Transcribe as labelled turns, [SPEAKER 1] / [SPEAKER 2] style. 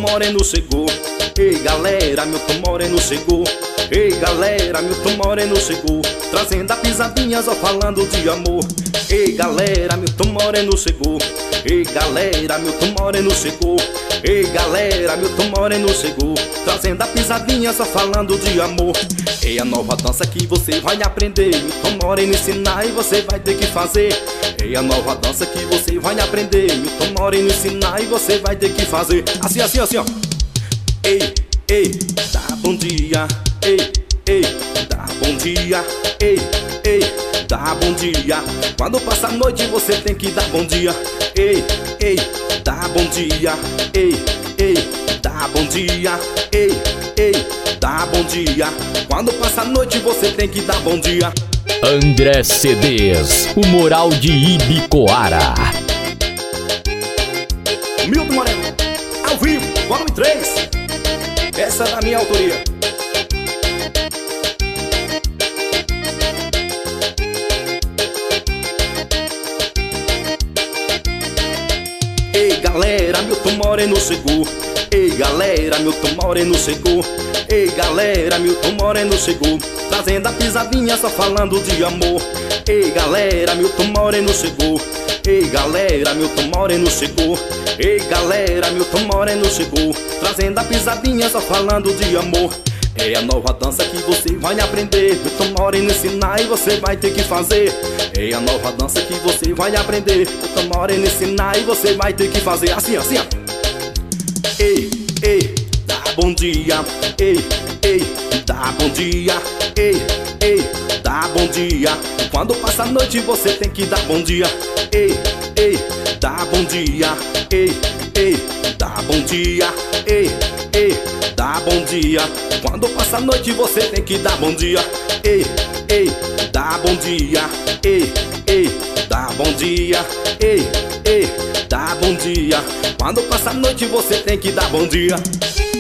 [SPEAKER 1] Moreno chegou. Ei galera, Milton Moreno chegou. Ei galera, Milton Moreno chegou, trazendo a pisadinha só falando de amor. Ei galera, Milton Moreno chegou. Ei galera, Milton Moreno chegou. Ei galera, Milton Moreno chegou, trazendo a pisadinha só falando de amor. É a nova dança que você vai aprender, Milton Moreno ensinar e você vai ter que fazer. É a nova dança que você vai aprender, Milton Moreno ensinar e você vai ter que fazer. Assim, assim, assim, ó. Ei, ei, dá bom dia. Ei, ei, dá bom dia. Ei, ei, dá bom dia. Quando passa a noite você tem que dar bom dia. Ei, ei, dá bom dia. Ei, ei, dá bom dia. Ei, ei, dá bom dia. Quando passa a noite você tem que dar bom dia.
[SPEAKER 2] André CDs, o moral de Ibicoara.
[SPEAKER 1] Milton Moreno, ao vivo, volume 3. Essa é da minha autoria. Ei galera, Milton Moreno chegou. Ei galera, Milton Moreno chegou. Ei galera, Milton Moreno chegou, trazendo a pisadinha só falando de amor. Ei galera, Milton Moreno chegou. Ei galera, Milton Moreno chegou. Ei galera, Milton Moreno chegou, trazendo a pisadinha só falando de amor. É a nova dança que você vai aprender, Milton Moreno ensinar e você vai ter que fazer. É a nova dança que você vai aprender, Milton Moreno ensinar e você vai ter que fazer. Assim, assim, ó. Ei, ei, dá bom dia. Ei, ei, dá bom dia. Ei, ei, dá bom dia. Quando passa a noite você tem que dar bom dia. Ei, ei, dá bom dia. Ei, ei, dá bom dia. Ei, ei, dá bom dia. Quando passa a noite você tem que dar bom dia. Ei, ei, dá bom dia. Ei, ei, dá bom dia. Ei, ei, dá bom dia. Quando passa a noite você tem que dar bom dia.